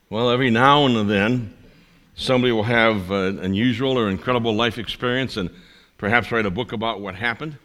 Well, every now and then, somebody will have an unusual or incredible life experience and perhaps write a book about what happened.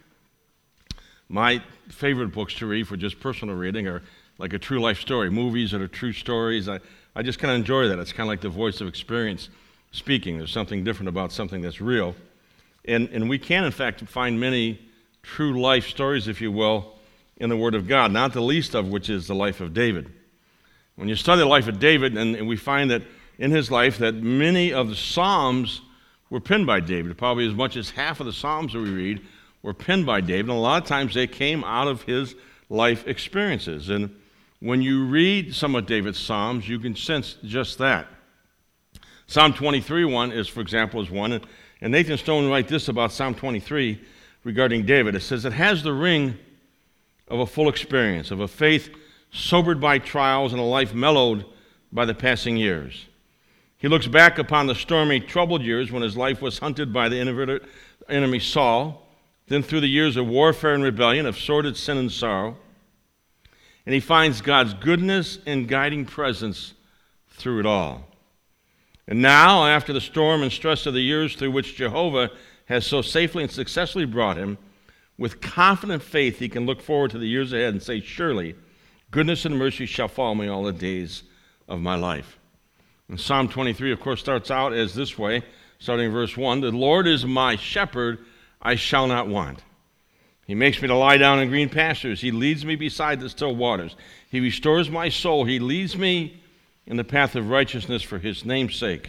My favorite books to read for just personal reading are like a true life story, movies that are true stories. I just kind of enjoy that. It's kind of like the voice of experience speaking. There's something different about something that's real. And we can, in fact, find many true life stories, if you will, in the Word of God, not the least of which is the life of David. When you study the life of David, and we find that in his life that many of the Psalms were penned by David. Probably as much as half of the Psalms that we read were penned by David, and a lot of times they came out of his life experiences. And when you read some of David's Psalms, you can sense just that. Psalm 23, for example, is one. And Nathan Stone writes this about Psalm 23 regarding David. It says, "It has the ring of a full experience, of a faith sobered by trials and a life mellowed by the passing years. He looks back upon the stormy, troubled years when his life was hunted by the inveterate enemy Saul, then through the years of warfare and rebellion, of sordid sin and sorrow, and he finds God's goodness and guiding presence through it all. And now, after the storm and stress of the years through which Jehovah has so safely and successfully brought him, with confident faith he can look forward to the years ahead and say, surely, goodness and mercy shall follow me all the days of my life." And Psalm 23, of course, starts out as this way, starting in verse 1, "The Lord is my shepherd, I shall not want. He makes me to lie down in green pastures. He leads me beside the still waters. He restores my soul. He leads me in the path of righteousness for his name's sake."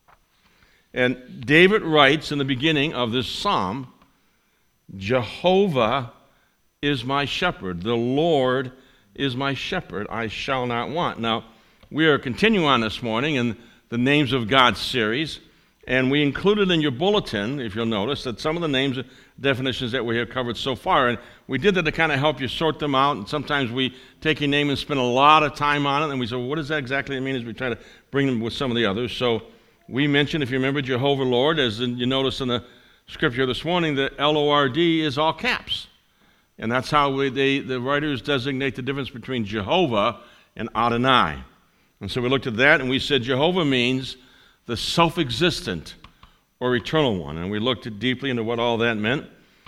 And David writes in the beginning of this psalm, "Jehovah is my shepherd. The Lord is my shepherd. I shall not want." Now, we are continuing on this morning in the Names of God series, and we included in your bulletin, if you'll notice, that some of the names and definitions that we have covered so far, and we did that to kind of help you sort them out, and sometimes we take a name and spend a lot of time on it, and we say, well, what does that exactly mean, as we try to bring them with some of the others. So we mentioned, if you remember, Jehovah Lord, as you notice in the scripture this morning, the L-O-R-D is all caps. And that's how the writers designate the difference between Jehovah and Adonai. And so we looked at that, and we said Jehovah means the self-existent or eternal one. And we looked deeply into what all that meant.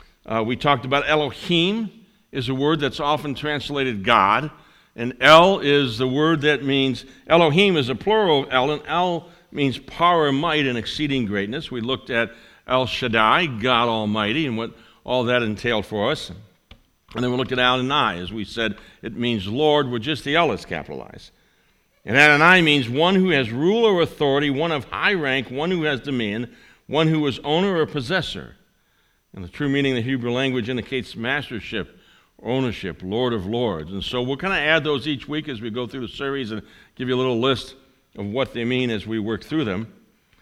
We talked about Elohim is a word that's often translated God. And El is the word that means, Elohim is a plural of El, and El means power, might, and exceeding greatness. We looked at El Shaddai, God Almighty, and what all that entailed for us. And then we looked at Adonai. As we said, it means Lord, with just the L is capitalized. And Adonai means one who has rule or authority, one of high rank, one who has dominion, one who is owner or possessor. And the true meaning of the Hebrew language indicates mastership, ownership, Lord of lords. And so we'll kind of add those each week as we go through the series and give you a little list of what they mean as we work through them.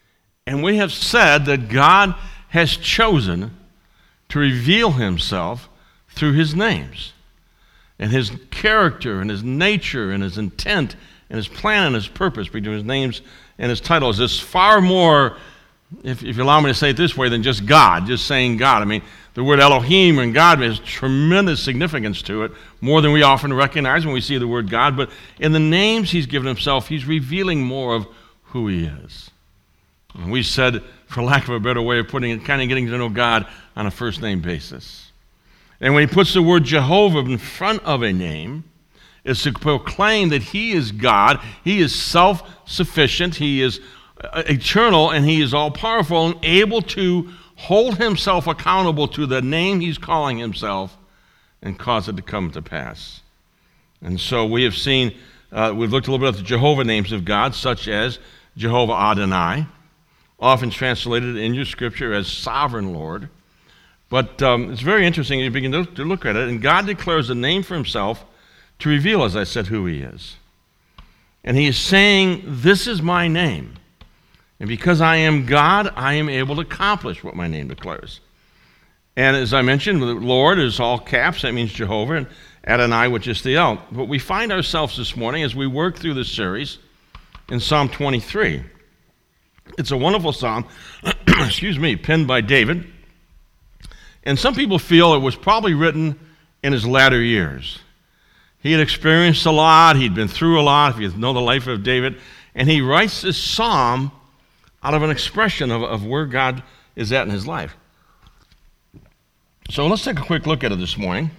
And we have said that God has chosen to reveal himself through his names and his character and his nature and his intent and his plan and his purpose between his names and his titles. It's far more, if you allow me to say it this way, than just God, just saying God. I mean, the word Elohim and God has tremendous significance to it, more than we often recognize when we see the word God. But in the names he's given himself, he's revealing more of who he is. And we said, for lack of a better way of putting it, kind of getting to know God on a first-name basis. And when he puts the word Jehovah in front of a name, it's to proclaim that he is God, he is self-sufficient, he is eternal, and he is all-powerful and able to hold himself accountable to the name he's calling himself and cause it to come to pass. And so we have seen, we've looked a little bit at the Jehovah names of God, such as Jehovah Adonai, often translated in your scripture as Sovereign Lord. But it's very interesting. You begin to look at it, and God declares a name for himself to reveal, as I said, who he is. And he is saying, this is my name. And because I am God, I am able to accomplish what my name declares. And as I mentioned, the Lord is all caps. That means Jehovah, and Adonai, which is the L. But we find ourselves this morning, as we work through this series, in Psalm 23. It's a wonderful psalm, penned by David. And some people feel it was probably written in his latter years. He had experienced a lot. He'd been through a lot. If you know the life of David, And he writes this psalm out of an expression of where God is at in his life. So let's take a quick look at it this morning.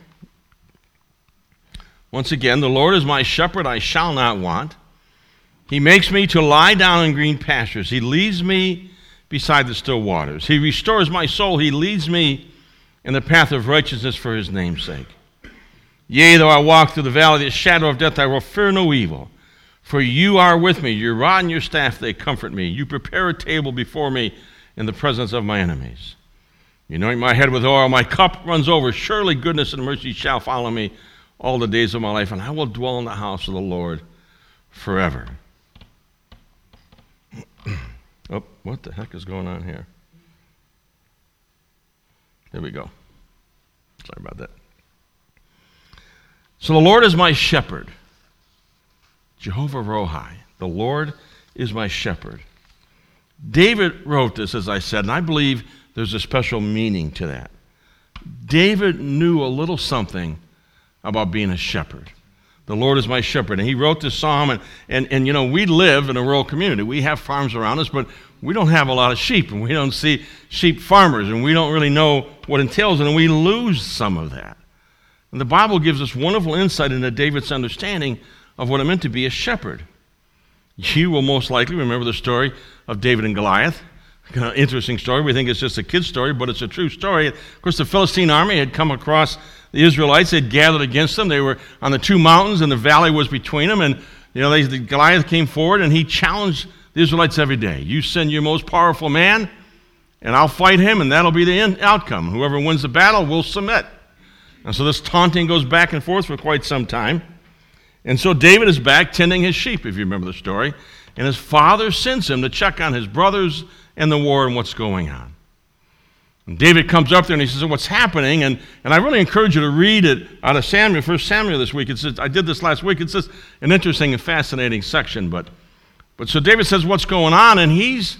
Once again, the Lord is my shepherd, I shall not want. He makes me to lie down in green pastures. He leads me beside the still waters. He restores my soul. He leads me in the path of righteousness for his name's sake. Yea, though I walk through the valley of the shadow of death, I will fear no evil. For you are with me. Your rod and your staff, they comfort me. You prepare a table before me in the presence of my enemies. You anoint my head with oil. My cup runs over. Surely goodness and mercy shall follow me all the days of my life, and I will dwell in the house of the Lord forever. Oh, what the heck is going on here? There we go. Sorry about that. So the Lord is my shepherd. Jehovah Rohi. The Lord is my shepherd. David wrote this, as I said, and I believe there's a special meaning to that. David knew a little something about being a shepherd. The Lord is my shepherd. And he wrote this psalm, and you know, we live in a rural community. We have farms around us, but we don't have a lot of sheep, and we don't see sheep farmers, and we don't really know what entails, and we lose some of that. And the Bible gives us wonderful insight into David's understanding of what it meant to be a shepherd. You will most likely remember the story of David and Goliath. Kind of interesting story. We think it's just a kid's story, but it's a true story. Of course, the Philistine army had come across the Israelites. They had gathered against them. They were on the two mountains, and the valley was between them. And you know, Goliath came forward, and he challenged the Israelites every day. You send your most powerful man, and I'll fight him, and that'll be the outcome. Whoever wins the battle will submit. And so this taunting goes back and forth for quite some time. And so David is back tending his sheep, if you remember the story. And his father sends him to check on his brothers and the war and what's going on. And David comes up there and he says, what's happening? And I really encourage you to read it out of Samuel, 1 Samuel this week. I did this last week. It's just an interesting and fascinating section. But so David says what's going on, and he's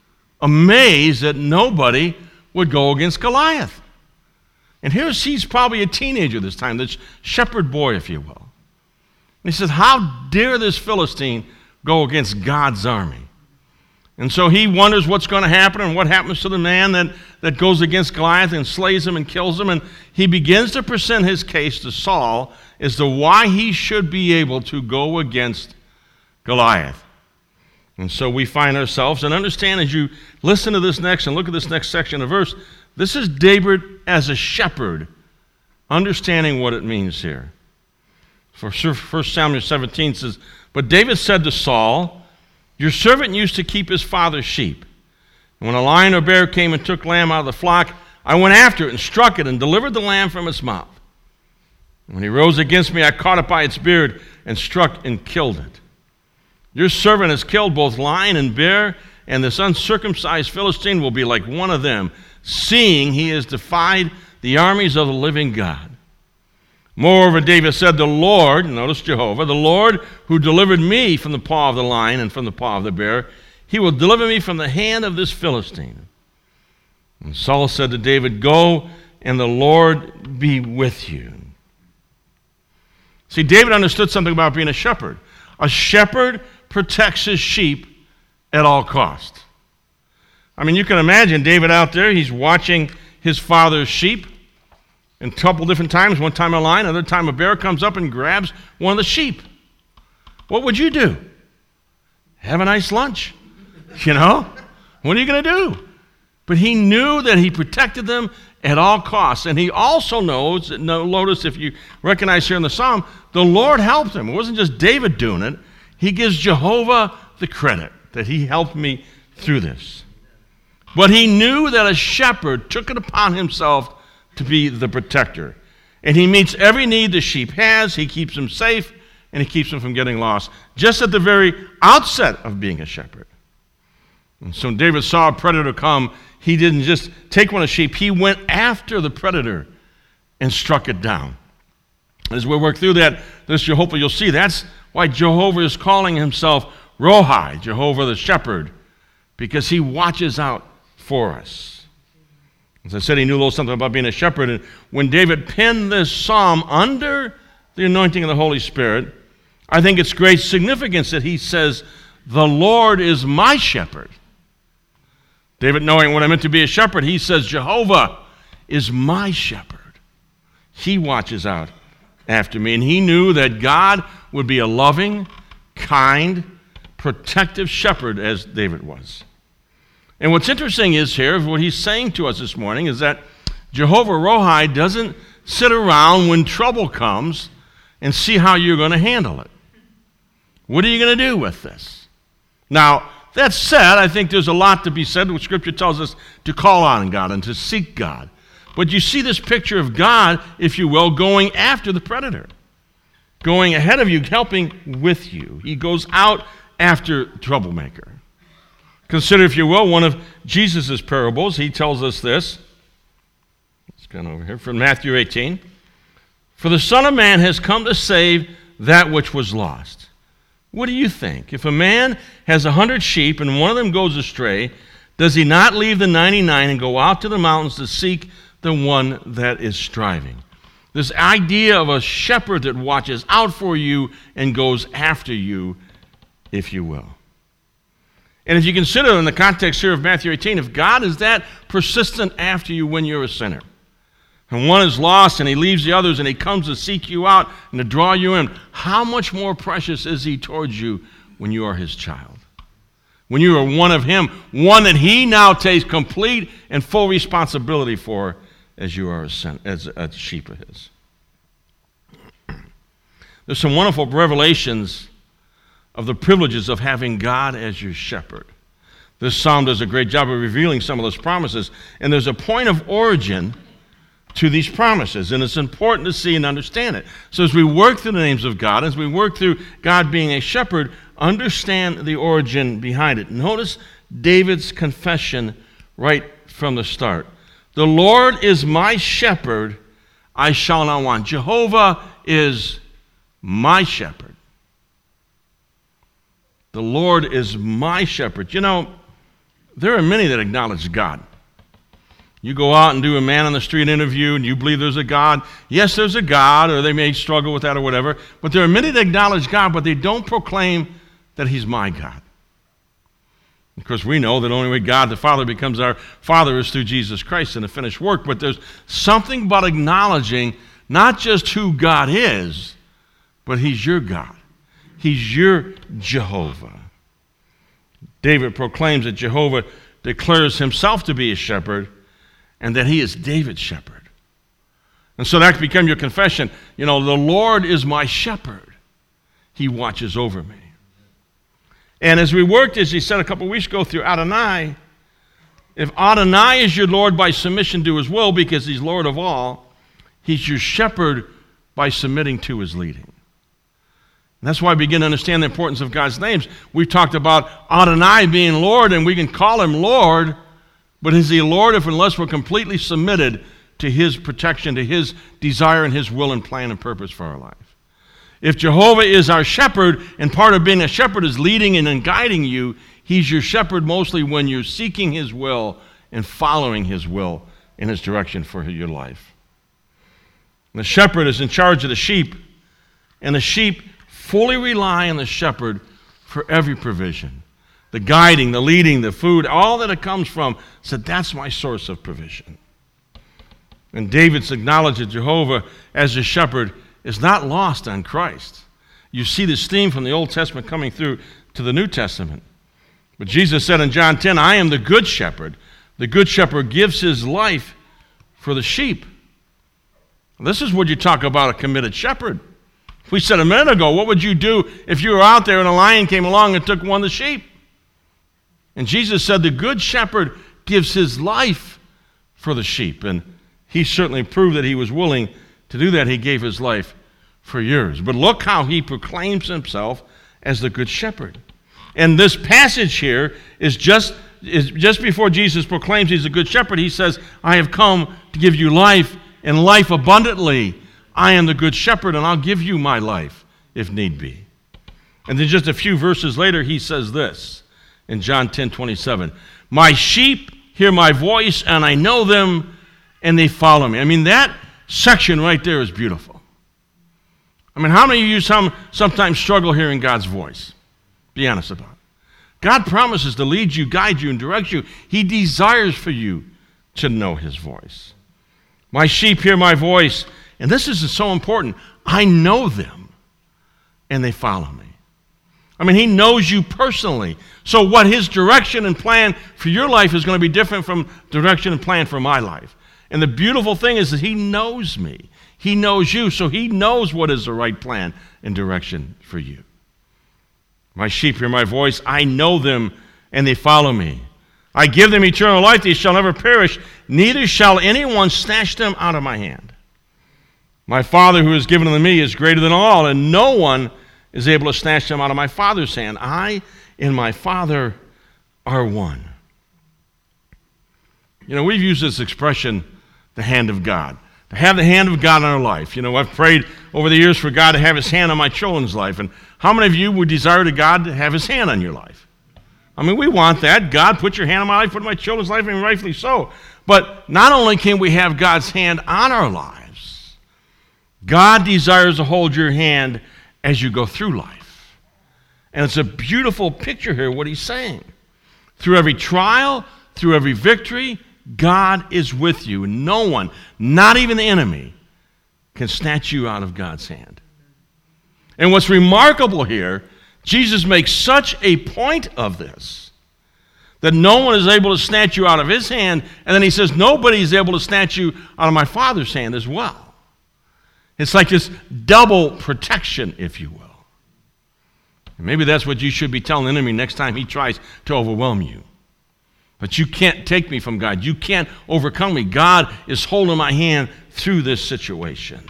amazed that nobody would go against Goliath. And he's probably a teenager this time, this shepherd boy, if you will. And he says, how dare this Philistine go against God's army? And so he wonders what's going to happen and what happens to the man that goes against Goliath and slays him and kills him. And he begins to present his case to Saul as to why he should be able to go against Goliath. And so we find ourselves, and understand as you listen to this next and look at this next section of verse, this is David as a shepherd, understanding what it means here. For 1 Samuel 17 says, but David said to Saul, your servant used to keep his father's sheep. And when a lion or bear came and took lamb out of the flock, I went after it and struck it and delivered the lamb from its mouth. And when he rose against me, I caught it by its beard and struck and killed it. Your servant has killed both lion and bear, and this uncircumcised Philistine will be like one of them, seeing he has defied the armies of the living God. Moreover, David said, the Lord, notice Jehovah, the Lord who delivered me from the paw of the lion and from the paw of the bear, he will deliver me from the hand of this Philistine. And Saul said to David, go, and the Lord be with you. See, David understood something about being a shepherd. A shepherd protects his sheep at all costs. I mean, you can imagine David out there, he's watching his father's sheep. And a couple different times, one time a lion, another time a bear comes up and grabs one of the sheep. What would you do? Have a nice lunch, you know? What are you going to do? But he knew that he protected them at all costs. And he also knows, notice if you recognize here in the psalm, the Lord helped him. It wasn't just David doing it. He gives Jehovah the credit that he helped me through this. But he knew that a shepherd took it upon himself to be the protector. And he meets every need the sheep has. He keeps them safe, and he keeps them from getting lost, just at the very outset of being a shepherd. And so when David saw a predator come, he didn't just take one of the sheep. He went after the predator and struck it down. As we work through that, hopefully you'll see that's why Jehovah is calling himself Rohi, Jehovah the shepherd, because he watches out for us. As I said, he knew a little something about being a shepherd. And when David penned this psalm under the anointing of the Holy Spirit, I think it's great significance that he says, the Lord is my shepherd. David, knowing what it meant to be a shepherd, he says, Jehovah is my shepherd. He watches out after me. And he knew that God would be a loving, kind, protective shepherd, as David was. And what's interesting is here, what he's saying to us this morning, is that Jehovah Rohi doesn't sit around when trouble comes and see how you're going to handle it. What are you going to do with this? Now, that said, I think there's a lot to be said. What Scripture tells us to call on God and to seek God. But you see this picture of God, if you will, going after the predator, going ahead of you, helping with you. He goes out after troublemaker. Consider, if you will, one of Jesus' parables. He tells us this. Let's go over here from Matthew 18. For the Son of Man has come to save that which was lost. What do you think? If a man has 100 sheep and one of them goes astray, does he not leave the 99 and go out to the mountains to seek the one that is striving? This idea of a shepherd that watches out for you and goes after you, if you will. And if you consider in the context here of Matthew 18, if God is that persistent after you when you're a sinner, and one is lost and he leaves the others and he comes to seek you out and to draw you in, how much more precious is he towards you when you are his child? When you are one of him, one that he now takes complete and full responsibility for as you are as a sheep of his. There's some wonderful revelations of the privileges of having God as your shepherd. This psalm does a great job of revealing some of those promises, and there's a point of origin to these promises, and it's important to see and understand it. So as we work through the names of God, as we work through God being a shepherd, understand the origin behind it. Notice David's confession right from the start. The Lord is my shepherd, I shall not want. Jehovah is my shepherd. The Lord is my shepherd. You know, there are many that acknowledge God. You go out and do a man-on-the-street interview and you believe there's a God. Yes, there's a God, or they may struggle with that or whatever. But there are many that acknowledge God, but they don't proclaim that he's my God. Of course, we know that only way God the Father becomes our Father is through Jesus Christ and the finished work. But there's something about acknowledging not just who God is, but he's your God. He's your Jehovah. David proclaims that Jehovah declares himself to be a shepherd, and that he is David's shepherd. And so that can become your confession. You know, the Lord is my shepherd. He watches over me. And as we worked, as he said a couple weeks ago, through Adonai, if Adonai is your Lord by submission to his will, because he's Lord of all, he's your shepherd by submitting to his leading. And that's why I begin to understand the importance of God's names. We've talked about Adonai being Lord, and we can call him Lord, but is he Lord unless we're completely submitted to his protection, to his desire and his will and plan and purpose for our life? If Jehovah is our shepherd, and part of being a shepherd is leading and guiding you, he's your shepherd mostly when you're seeking his will and following his will in his direction for your life. The shepherd is in charge of the sheep, and the sheep fully rely on the shepherd for every provision. The guiding, the leading, the food, all that it comes from, said, that's my source of provision. And David's acknowledged that Jehovah as a shepherd is not lost on Christ. You see this theme from the Old Testament coming through to the New Testament. But Jesus said in John 10, I am the good shepherd. The good shepherd gives his life for the sheep. This is what you talk about a committed shepherd. We said a minute ago, what would you do if you were out there and a lion came along and took one of the sheep? And Jesus said the good shepherd gives his life for the sheep. And he certainly proved that he was willing to do that. He gave his life for yours. But look how he proclaims himself as the good shepherd. And this passage here is just before Jesus proclaims he's a good shepherd. He says, I have come to give you life and life abundantly. I am the good shepherd, and I'll give you my life if need be. And then just a few verses later, he says this. In John 10:27, my sheep hear my voice, and I know them, and they follow me. I mean, that section right there is beautiful. I mean, how many of you sometimes struggle hearing God's voice? Be honest about it. God promises to lead you, guide you, and direct you. He desires for you to know his voice. My sheep hear my voice, and this is so important. I know them, and they follow me. I mean, he knows you personally. So what his direction and plan for your life is going to be different from direction and plan for my life. And the beautiful thing is that he knows me. He knows you, so he knows what is the right plan and direction for you. My sheep hear my voice. I know them, and they follow me. I give them eternal life. They shall never perish. Neither shall anyone snatch them out of my hand. My Father who has given them to me is greater than all, and no one is able to snatch them out of my Father's hand. I and my Father are one. You know, we've used this expression, the hand of God. To have the hand of God in our life. You know, I've prayed over the years for God to have his hand on my children's life. And how many of you would desire to God to have his hand on your life? I mean, we want that. God, put your hand on my life, put my children's life, and rightfully so. But not only can we have God's hand on our lives, God desires to hold your hand as you go through life. And it's a beautiful picture here, what he's saying. Through every trial, through every victory, God is with you. And no one, not even the enemy, can snatch you out of God's hand. And what's remarkable here, Jesus makes such a point of this, that no one is able to snatch you out of his hand, and then he says, nobody is able to snatch you out of my Father's hand as well. It's like this double protection, if you will. And maybe that's what you should be telling the enemy next time he tries to overwhelm you. But you can't take me from God. You can't overcome me. God is holding my hand through this situation.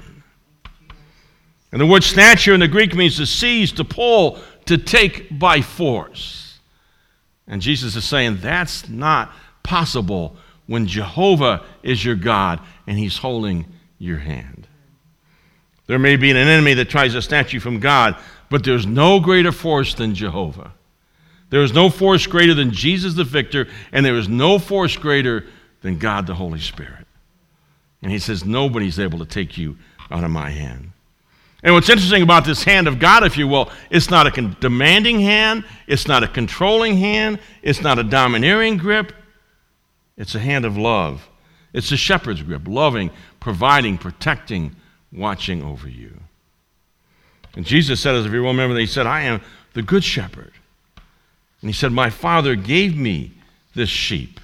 And the word snatch here in the Greek means to seize, to pull, to take by force. And Jesus is saying that's not possible when Jehovah is your God and he's holding your hand. There may be an enemy that tries to snatch you from God, but there's no greater force than Jehovah. There is no force greater than Jesus the victor, and there is no force greater than God the Holy Spirit. And he says, nobody's able to take you out of my hand. And what's interesting about this hand of God, if you will, it's not a demanding hand, it's not a controlling hand, it's not a domineering grip, it's a hand of love. It's a shepherd's grip, loving, providing, protecting, watching over you. And Jesus said, as if you remember, he said, I am the good shepherd. And he said, my Father gave me this sheep.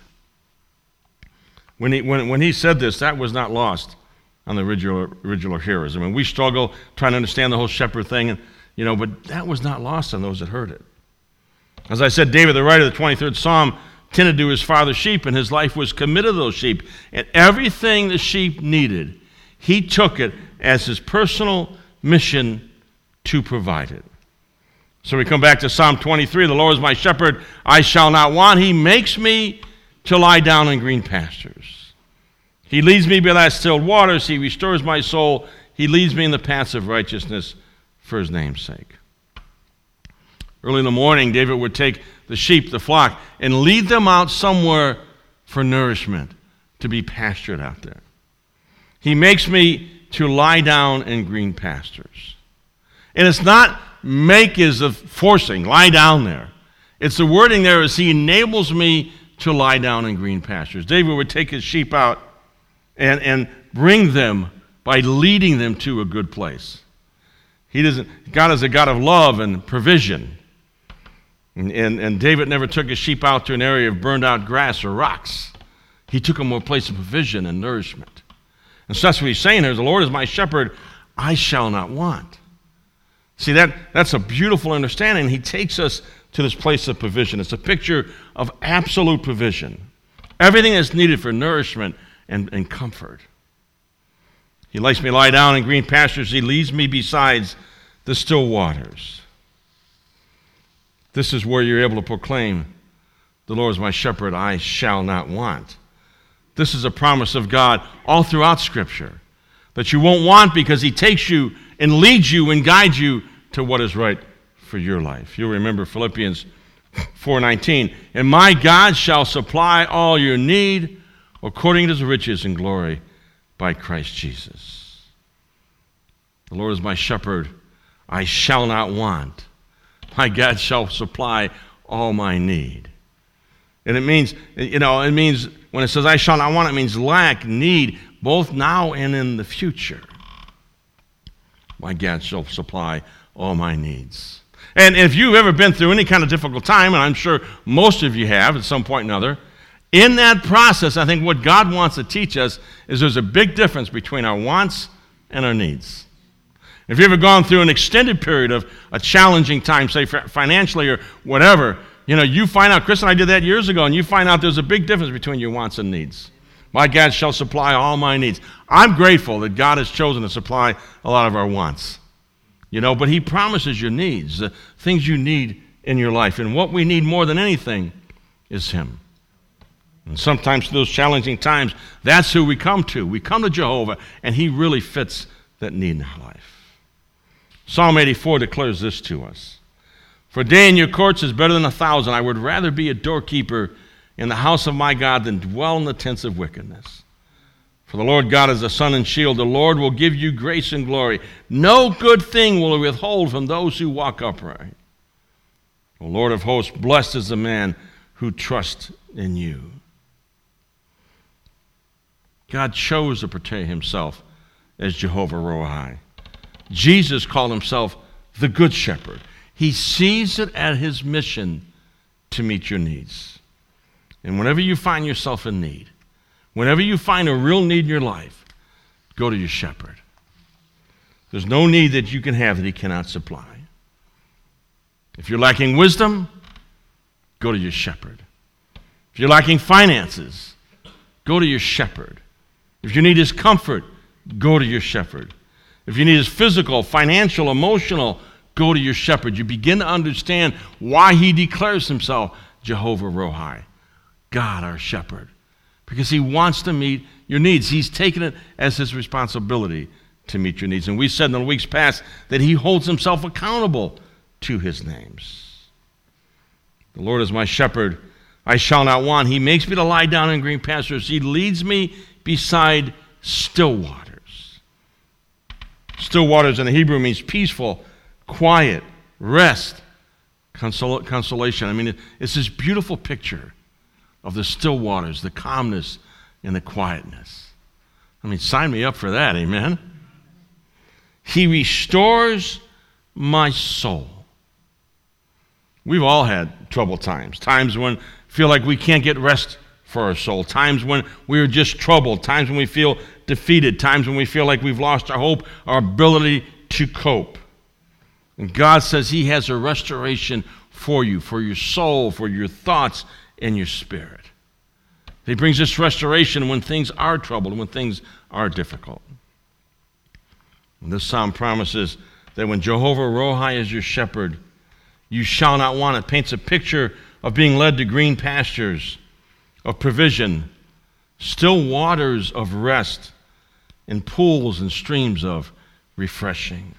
When he said this, that was not lost on the original hearers. I mean, we struggle trying to understand the whole shepherd thing, but that was not lost on those that heard it. As I said, David, the writer of the 23rd Psalm, tended to his father's sheep, and his life was committed to those sheep. And everything the sheep needed, he took it as his personal mission to provide it. So we come back to Psalm 23. The Lord is my shepherd, I shall not want. He makes me to lie down in green pastures. He leads me by that still waters. He restores my soul. He leads me in the paths of righteousness for his name's sake. Early in the morning, David would take the sheep, the flock, and lead them out somewhere for nourishment, to be pastured out there. He makes me to lie down in green pastures. And it's not make is of forcing, lie down there. It's the wording there is he enables me to lie down in green pastures. David would take his sheep out and bring them by leading them to a good place. God is a God of love and provision. And David never took his sheep out to an area of burned out grass or rocks. He took them to a place of provision and nourishment. And so that's what he's saying here. The Lord is my shepherd, I shall not want. See, that's a beautiful understanding. He takes us to this place of provision. It's a picture of absolute provision. Everything that's needed for nourishment and comfort. He lets me lie down in green pastures. He leads me beside the still waters. This is where you're able to proclaim, the Lord is my shepherd, I shall not want. This is a promise of God all throughout Scripture, that you won't want because he takes you and leads you and guides you to what is right for your life. You'll remember Philippians 4:19, and my God shall supply all your need according to his riches and glory by Christ Jesus. The Lord is my shepherd, I shall not want. My God shall supply all my need. And it means, when it says I shall not want, it means lack, need, both now and in the future. My God shall supply all my needs. And if you've ever been through any kind of difficult time, and I'm sure most of you have at some point or another, in that process, I think what God wants to teach us is there's a big difference between our wants and our needs. If you've ever gone through an extended period of a challenging time, say financially or whatever, you find out, Chris and I did that years ago, and you find out there's a big difference between your wants and needs. My God shall supply all my needs. I'm grateful that God has chosen to supply a lot of our wants. But he promises your needs, the things you need in your life. And what we need more than anything is him. And sometimes in those challenging times, that's who we come to. We come to Jehovah, and he really fits that need in our life. Psalm 84 declares this to us. For a day in your courts is better than 1,000. I would rather be a doorkeeper in the house of my God than dwell in the tents of wickedness. For the Lord God is a sun and shield. The Lord will give you grace and glory. No good thing will he withhold from those who walk upright. O Lord of hosts, blessed is the man who trusts in you. God chose to portray himself as Jehovah Rohi. Jesus called himself the Good Shepherd. He sees it as his mission to meet your needs. And whenever you find yourself in need, whenever you find a real need in your life, go to your shepherd. There's no need that you can have that he cannot supply. If you're lacking wisdom, go to your shepherd. If you're lacking finances, go to your shepherd. If you need his comfort, go to your shepherd. If you need his physical, financial, emotional, go to your shepherd. You begin to understand why he declares himself Jehovah Rohi, God our shepherd, because he wants to meet your needs. He's taken it as his responsibility to meet your needs. And we said in the weeks past that he holds himself accountable to his names. The Lord is my shepherd, I shall not want. He makes me to lie down in green pastures. He leads me beside still waters. Still waters in the Hebrew means peaceful, quiet, rest, consolation. I mean, it's this beautiful picture of the still waters, the calmness and the quietness. I mean, sign me up for that, amen? He restores my soul. We've all had troubled times when we feel like we can't get rest for our soul, times when we are just troubled, times when we feel defeated, times when we feel like we've lost our hope, our ability to cope. And God says he has a restoration for you, for your soul, for your thoughts, and your spirit. He brings this restoration when things are troubled, when things are difficult. And this psalm promises that when Jehovah Rohi is your shepherd, you shall not want. It paints a picture of being led to green pastures, of provision, still waters of rest, and pools and streams of refreshing.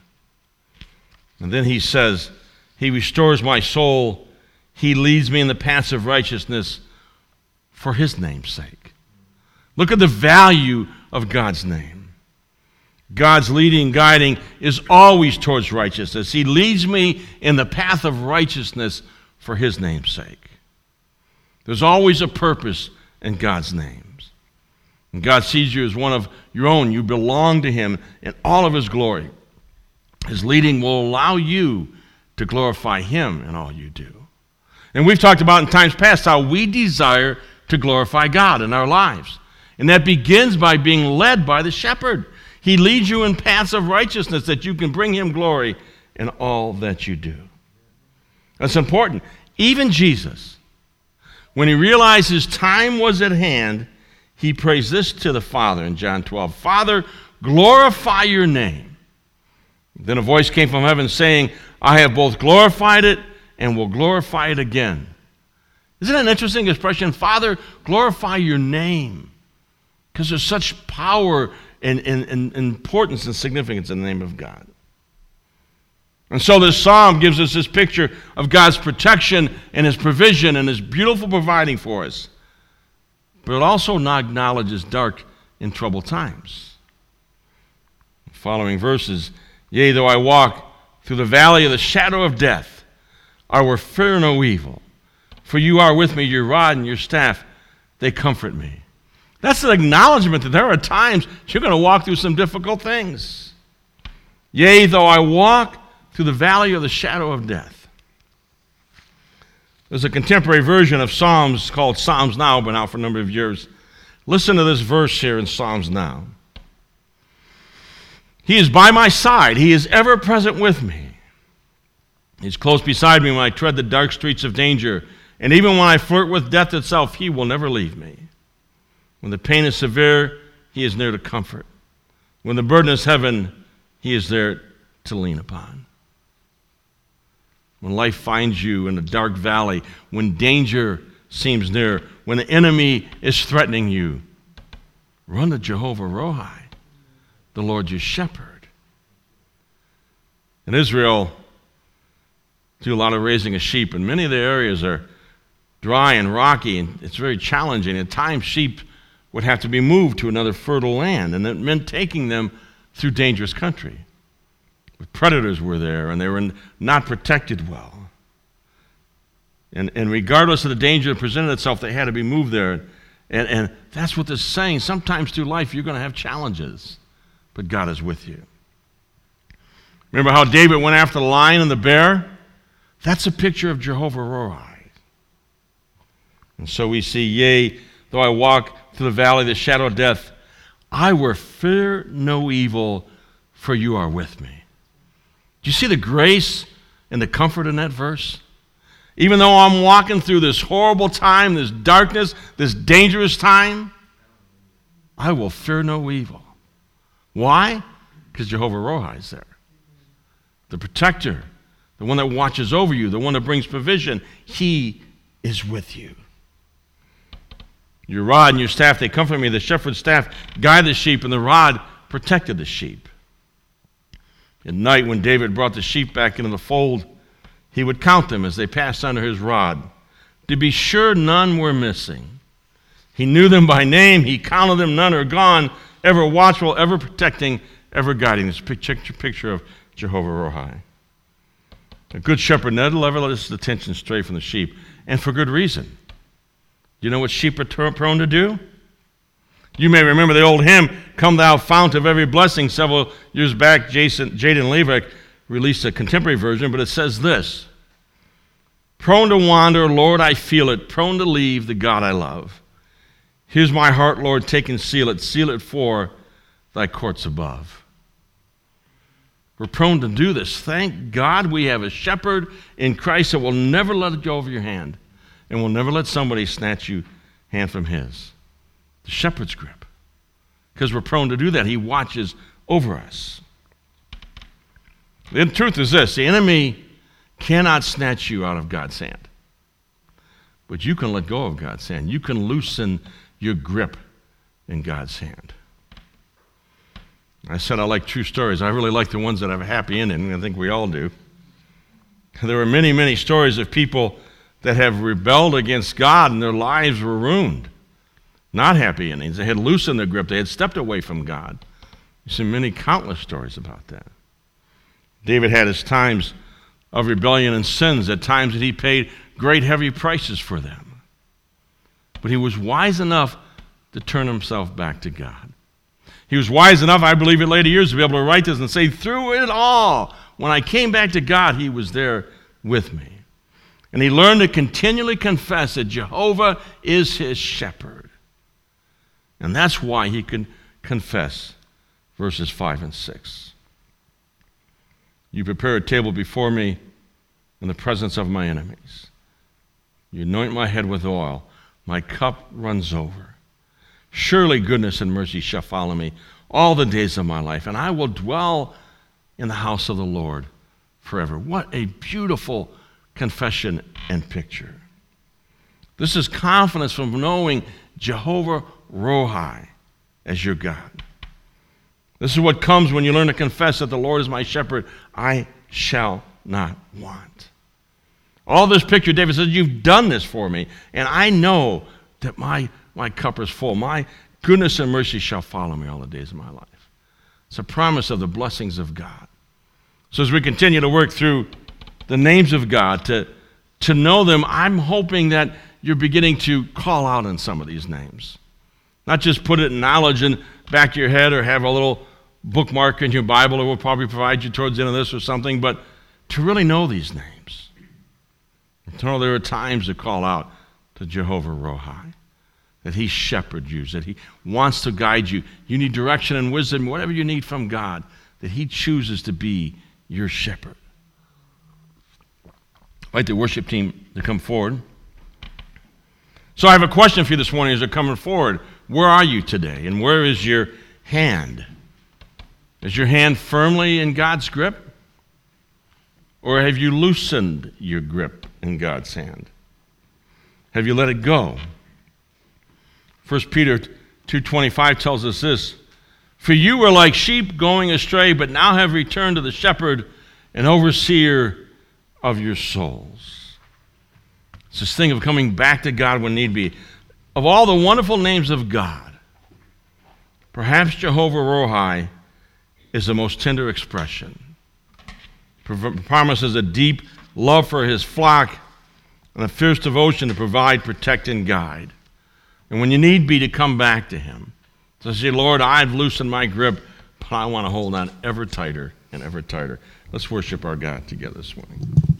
And then he says, he restores my soul. He leads me in the paths of righteousness for his name's sake. Look at the value of God's name. God's leading, guiding is always towards righteousness. He leads me in the path of righteousness for his name's sake. There's always a purpose in God's names. And God sees you as one of your own. You belong to him in all of his glory. His leading will allow you to glorify him in all you do. And we've talked about in times past how we desire to glorify God in our lives. And that begins by being led by the shepherd. He leads you in paths of righteousness that you can bring him glory in all that you do. That's important. Even Jesus, when he realized his time was at hand, he prays this to the Father in John 12. Father, glorify your name. Then a voice came from heaven saying, I have both glorified it and will glorify it again. Isn't that an interesting expression? Father, glorify your name. Because there's such power and importance and significance in the name of God. And so this psalm gives us this picture of God's protection and his provision and his beautiful providing for us. But it also acknowledges dark and troubled times. The following verses, yea, though I walk through the valley of the shadow of death, I will fear no evil, For you are with me, your rod and your staff, they comfort me. That's an acknowledgement that there are times you're going to walk through some difficult things. Yea, though I walk through the valley of the shadow of death. There's a contemporary version of Psalms called Psalms Now, been out for a number of years. Listen to this verse here in Psalms Now. He is by my side. He is ever present with me. He's close beside me when I tread the dark streets of danger. And even when I flirt with death itself, he will never leave me. When the pain is severe, he is near to comfort. When the burden is heavy, he is there to lean upon. When life finds you in a dark valley, when danger seems near, when the enemy is threatening you, run to Jehovah Rohi, the Lord your shepherd. In Israel, do a lot of raising of sheep, and many of the areas are dry and rocky, and it's very challenging. At times, sheep would have to be moved to another fertile land, and it meant taking them through dangerous country. Predators were there, and they were not protected well. And regardless of the danger that presented itself, they had to be moved there. And that's what this is saying. Sometimes through life, you're going to have challenges, but God is with you. Remember how David went after the lion and the bear? That's a picture of Jehovah Rohi. And so we see, yea, though I walk through the valley of the shadow of death, I will fear no evil, for you are with me. Do you see the grace and the comfort in that verse? Even though I'm walking through this horrible time, this darkness, this dangerous time, I will fear no evil. Why? Because Jehovah Rohi is there. The protector, the one that watches over you, the one that brings provision, he is with you. Your rod and your staff, they comfort me. The shepherd's staff guide the sheep, and the rod protected the sheep. At night, when David brought the sheep back into the fold, he would count them as they passed under his rod, to be sure none were missing. He knew them by name. He counted them. None are gone. Ever watchful, ever protecting, ever guiding. This picture of Jehovah Rohi. A good shepherd never ever lets his attention stray from the sheep, and for good reason. Do you know what sheep are prone to do? You may remember the old hymn, Come Thou Fount of Every Blessing. Several years back, Jaden Levick released a contemporary version, but it says this: Prone to wander, Lord, I feel it, prone to leave the God I love. Here's my heart, Lord, take and seal it for thy courts above. We're prone to do this. Thank God we have a shepherd in Christ that will never let it go over your hand, and will never let somebody snatch your hand from his. The shepherd's grip. Because we're prone to do that. He watches over us. The truth is this: the enemy cannot snatch you out of God's hand. But you can let go of God's hand. You can loosen your grip in God's hand. I said I like true stories. I really like the ones that have a happy ending, and I think we all do. There are many, many stories of people that have rebelled against God and their lives were ruined. Not happy endings. They had loosened their grip. They had stepped away from God. You see many countless stories about that. David had his times of rebellion and sins, at times that he paid great heavy prices for them. But he was wise enough to turn himself back to God. He was wise enough, I believe, in later years to be able to write this and say, through it all, when I came back to God, he was there with me. And he learned to continually confess that Jehovah is his shepherd. And that's why he could confess verses 5 and 6. You prepare a table before me in the presence of my enemies. You anoint my head with oil. My cup runs over. Surely goodness and mercy shall follow me all the days of my life, and I will dwell in the house of the Lord forever. What a beautiful confession and picture. This is confidence from knowing Jehovah Rohi as your God. This is what comes when you learn to confess that the Lord is my shepherd. I shall not want. All this picture, David says, you've done this for me, and I know that my cup is full. My goodness and mercy shall follow me all the days of my life. It's a promise of the blessings of God. So as we continue to work through the names of God, to to know them, I'm hoping that you're beginning to call out on some of these names. Not just put it in knowledge in the back of your head or have a little bookmark in your Bible, or we'll probably provide you towards the end of this or something, but to really know these names. To know there are times to call out to Jehovah Rohi, that he shepherds you, that he wants to guide you. You need direction and wisdom, whatever you need from God, that he chooses to be your shepherd. I'd like the worship team to come forward. So I have a question for you this morning as they're coming forward. Where are you today, and where is your hand? Is your hand firmly in God's grip? Or have you loosened your grip in God's hand? Have you let it go? 1 Peter 2:25 tells us this, "For you were like sheep going astray, but now have returned to the shepherd and overseer of your souls." It's this thing of coming back to God when need be. Of all the wonderful names of God, perhaps Jehovah Rohi is the most tender expression. Promises a deep love for his flock and a fierce devotion to provide, protect, and guide. And when you need be, to come back to him. So say, Lord, I've loosened my grip, but I want to hold on ever tighter and ever tighter. Let's worship our God together this morning.